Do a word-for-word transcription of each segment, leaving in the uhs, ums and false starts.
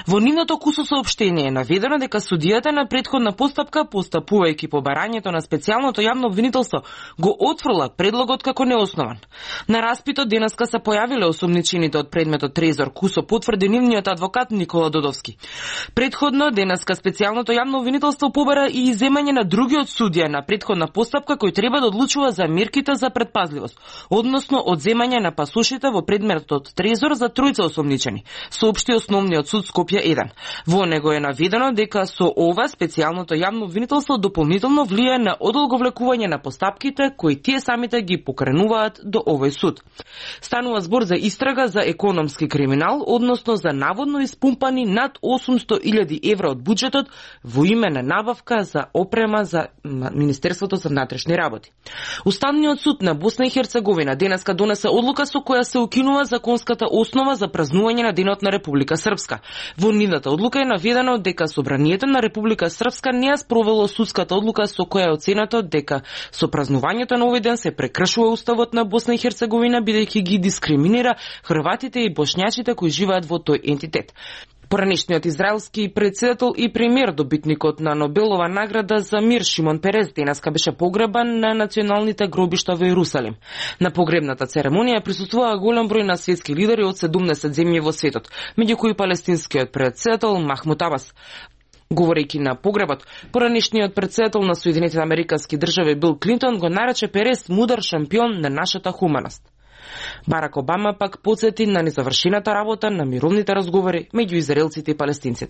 Во нивното кусо соопштение е наведено дека судијата на претходна постапка, постапувајќи по барањето на специјалното јавно обвинителство, го отфрла предлогот како неоснован. На распитот денеска се појавиле осумничените од предметот Трезор Кусо, потврди нивниот адвокат Никола Додовски. Предходно денеска специјалното јавно обвинителство побара и иземање на другиот судија на претходна постапка кој треба да одлучува за мерките за предпазливост, односно одземање на пасошите во предметот Трезор за тројца осумничени, соопшти Основниот суд Скопје еден. Во него е наведено дека со ова специјалното јавно обвинителство дополнително влијае на одолговлекување на постапките кои тие самите ги покренуваат до овој суд. Станува збор за истрага за економски криминал, односно за наводно испумпани над осумсто илјади евра од буџетот во име на набавка за опрема за Министерството за внатрешни работи. Уставниот суд на Босна и Херцеговина денеска донесе одлука со која се укинува законската основа за празнување на Денот на Република Српска. Во нивната одлука е наведено дека Собранието на Република Српска не ја спровело судската одлука со која е оценето дека со празнувањето на овој ден се прекршува уставот на Босна и Херцеговина бидејќи ги дискриминира хрватите и бошњачите кои живеат во тој ентитет. Поранешниот израелски председател и премиер, добитникот на Нобелова награда за мир Шимон Перес, денеска беше погребан на националните гробишта во Јерусалим. На погребната церемонија присуствуваа голем број на светски лидери од седумдесет земји во светот, меѓу кои палестинскиот председател Махмуд Абас. Говорејќи на погребот, поранешниот председател на Соединетите американски држави Бил Клинтон го нарече Перес мудар шампион на нашата хуманост. Барак Обама пак потсети на незавршената работа на мировните разговори меѓу израелците и палестинците.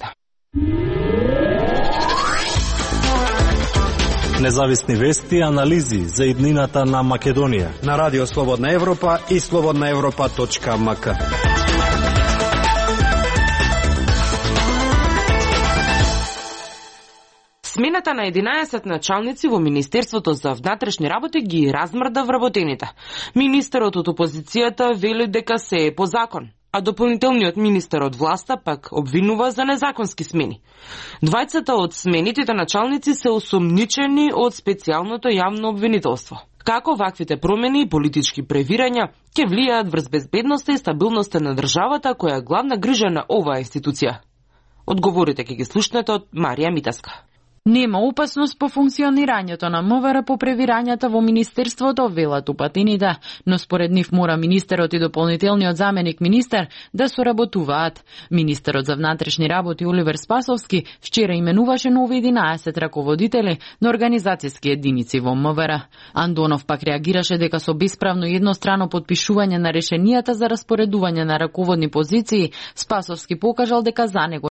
Независни вести и анализи за иднината на Македонија на Радио Слободна Европа и слободна европа точка ем ка. Смената на единаесет началници во Министерството за внатрешни работи ги размрда вработените. Министерот од опозицијата вели дека се е по закон, а дополнителниот министер од власта пак обвинува за незаконски смени. Двајцата од сменитите началници се осумничени од специјалното јавно обвинителство. Како ваквите промени и политички превирања ќе влијаат врз безбедноста и стабилноста на државата која е главна грижа на оваа институција? Одговорите ќе ги слушнете од Марија Митаска. Нема опасност по функционирањето на МВР по превирањата во Министерството, велат упатените, но според нив мора министерот и дополнителниот заменик министер да соработуваат. Министерот за внатрешни работи Оливер Спасовски вчера именуваше нови единаесет раководители на организацијски единици во МВР. Андонов пак реагираше дека со бесправно и еднострано подпишување на решенијата за распоредување на раководни позиции, Спасовски покажал дека за него